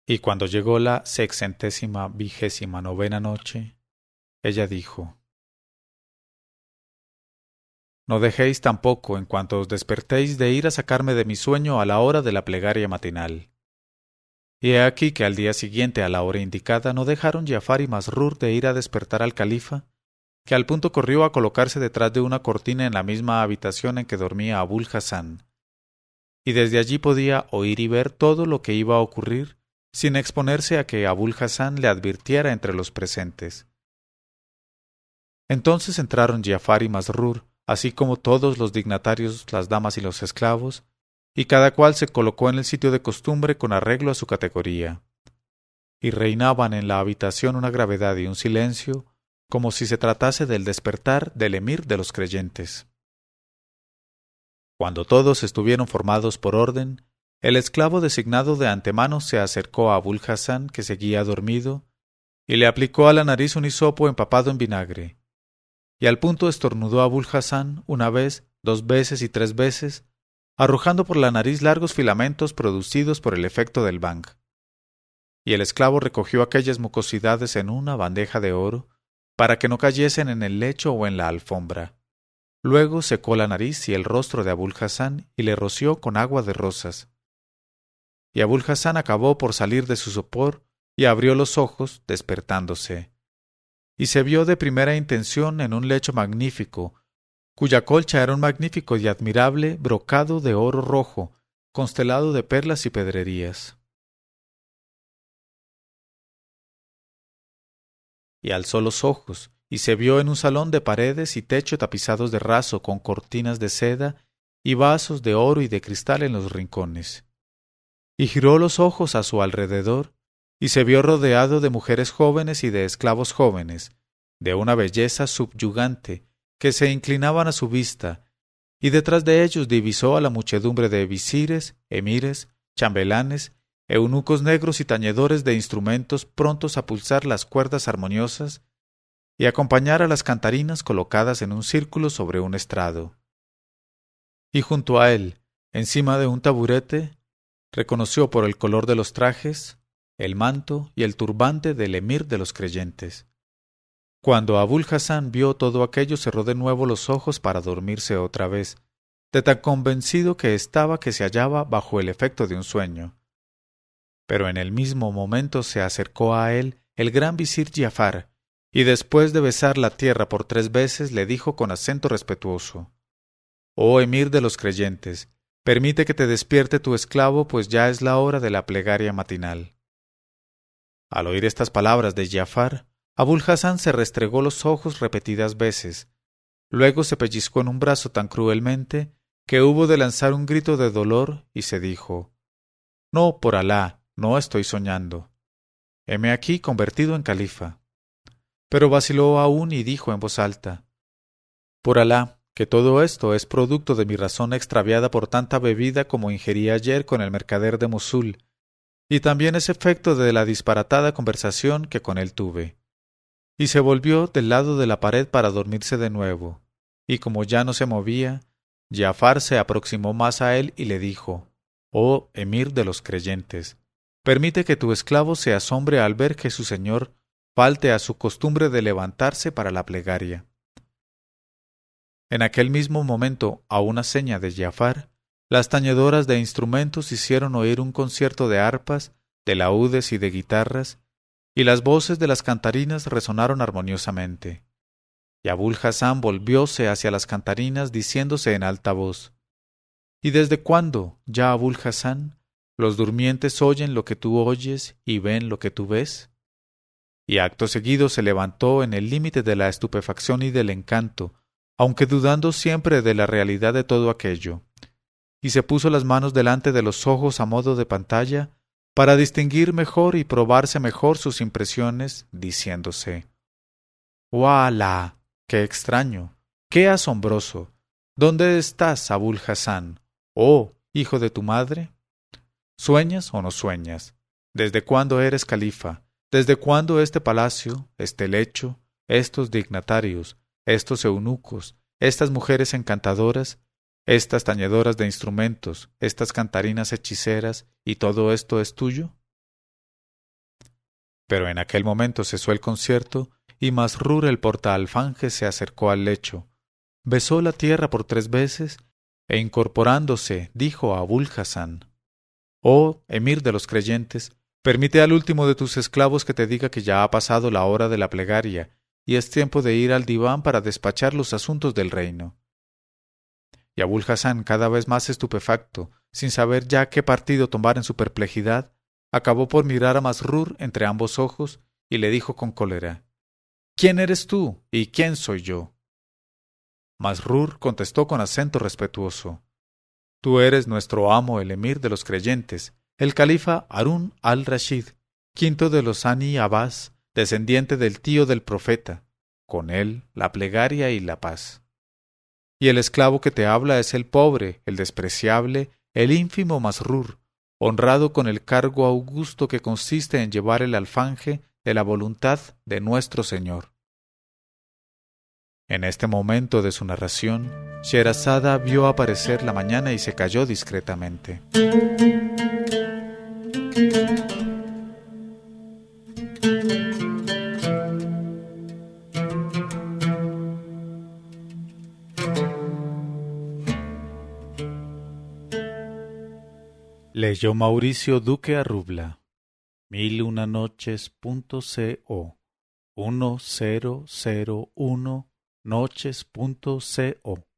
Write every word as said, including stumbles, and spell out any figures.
Y cuando llegó la sexcentésima vigésima novena noche, ella dijo: No dejéis tampoco, en cuanto os despertéis, de ir a sacarme de mi sueño a la hora de la plegaria matinal. Y he aquí que al día siguiente, a la hora indicada, no dejaron Giafar y Masrur de ir a despertar al califa, que al punto corrió a colocarse detrás de una cortina en la misma habitación en que dormía Abul Hassan, y desde allí podía oír y ver todo lo que iba a ocurrir, sin exponerse a que Abul Hassan le advirtiera entre los presentes. Entonces entraron Giafar y Masrur, así como todos los dignatarios, las damas y los esclavos, y cada cual se colocó en el sitio de costumbre con arreglo a su categoría. Y reinaban en la habitación una gravedad y un silencio, como si se tratase del despertar del emir de los creyentes. Cuando todos estuvieron formados por orden, el esclavo designado de antemano se acercó a Abul Hassan, que seguía dormido, y le aplicó a la nariz un hisopo empapado en vinagre. Y al punto estornudó Abul Hassan una vez, dos veces y tres veces, arrojando por la nariz largos filamentos producidos por el efecto del bang. Y el esclavo recogió aquellas mucosidades en una bandeja de oro, para que no cayesen en el lecho o en la alfombra. Luego secó la nariz y el rostro de Abul Hassan y le roció con agua de rosas. Y Abul Hassan acabó por salir de su sopor y abrió los ojos, despertándose. Y se vio de primera intención en un lecho magnífico, cuya colcha era un magnífico y admirable brocado de oro rojo, constelado de perlas y pedrerías. Y alzó los ojos, y se vio en un salón de paredes y techo tapizados de raso con cortinas de seda y vasos de oro y de cristal en los rincones. Y giró los ojos a su alrededor, y se vio rodeado de mujeres jóvenes y de esclavos jóvenes, de una belleza subyugante, que se inclinaban a su vista, y detrás de ellos divisó a la muchedumbre de visires, emires, chambelanes, eunucos negros y tañedores de instrumentos prontos a pulsar las cuerdas armoniosas y acompañar a las cantarinas colocadas en un círculo sobre un estrado. Y junto a él, encima de un taburete, reconoció por el color de los trajes, el manto y el turbante del emir de los creyentes. Cuando Abul Hassan vio todo aquello, cerró de nuevo los ojos para dormirse otra vez, de tan convencido que estaba que se hallaba bajo el efecto de un sueño. Pero en el mismo momento se acercó a él el gran visir Giafar, y después de besar la tierra por tres veces le dijo con acento respetuoso: «Oh emir de los creyentes, permite que te despierte tu esclavo, pues ya es la hora de la plegaria matinal». Al oír estas palabras de Giafar, Abul Hassan se restregó los ojos repetidas veces, luego se pellizcó en un brazo tan cruelmente que hubo de lanzar un grito de dolor y se dijo: «No, por Alá, no estoy soñando. Heme aquí convertido en califa». Pero vaciló aún y dijo en voz alta: «Por Alá, que todo esto es producto de mi razón extraviada por tanta bebida como ingerí ayer con el mercader de Mosul, y también es efecto de la disparatada conversación que con él tuve». Y se volvió del lado de la pared para dormirse de nuevo, y como ya no se movía, Giafar se aproximó más a él y le dijo: «Oh emir de los creyentes, permite que tu esclavo se asombre al ver que su señor falte a su costumbre de levantarse para la plegaria». En aquel mismo momento, a una seña de Giafar, las tañedoras de instrumentos hicieron oír un concierto de arpas, de laúdes y de guitarras, y las voces de las cantarinas resonaron armoniosamente. Y Abul Hassan volvióse hacia las cantarinas diciéndose en alta voz: «¿Y desde cuándo, ya Abul Hassan, los durmientes oyen lo que tú oyes y ven lo que tú ves?» Y acto seguido se levantó en el límite de la estupefacción y del encanto, aunque dudando siempre de la realidad de todo aquello, y se puso las manos delante de los ojos a modo de pantalla, para distinguir mejor y probarse mejor sus impresiones, diciéndose: «¡Walá! ¡Qué extraño! ¡Qué asombroso! ¿Dónde estás, Abul Hassan? Oh, hijo de tu madre. ¿Sueñas o no sueñas? ¿Desde cuándo eres califa? ¿Desde cuándo este palacio, este lecho, estos dignatarios, estos eunucos, estas mujeres encantadoras, estas tañedoras de instrumentos, estas cantarinas hechiceras, y todo esto es tuyo?» Pero en aquel momento cesó el concierto y Masrur el portaalfanje se acercó al lecho, besó la tierra por tres veces e incorporándose dijo a Abul Hasán: «Oh, emir de los creyentes, permite al último de tus esclavos que te diga que ya ha pasado la hora de la plegaria y es tiempo de ir al diván para despachar los asuntos del reino». Y Abul Hasán, cada vez más estupefacto, sin saber ya qué partido tomar en su perplejidad, acabó por mirar a Masrur entre ambos ojos y le dijo con cólera: «¿Quién eres tú y quién soy yo?». Masrur contestó con acento respetuoso: «Tú eres nuestro amo el emir de los creyentes, el califa Harún al-Rashid, quinto de los Ani Abbas, descendiente del tío del profeta, con él la plegaria y la paz. Y el esclavo que te habla es el pobre, el despreciable, el ínfimo Masrur, honrado con el cargo augusto que consiste en llevar el alfanje de la voluntad de nuestro Señor». En este momento de su narración, Sherazada vio aparecer la mañana y se calló discretamente. Leyó Mauricio Duque Arrubla. Mil una noches punto co uno cero cero uno noches punto co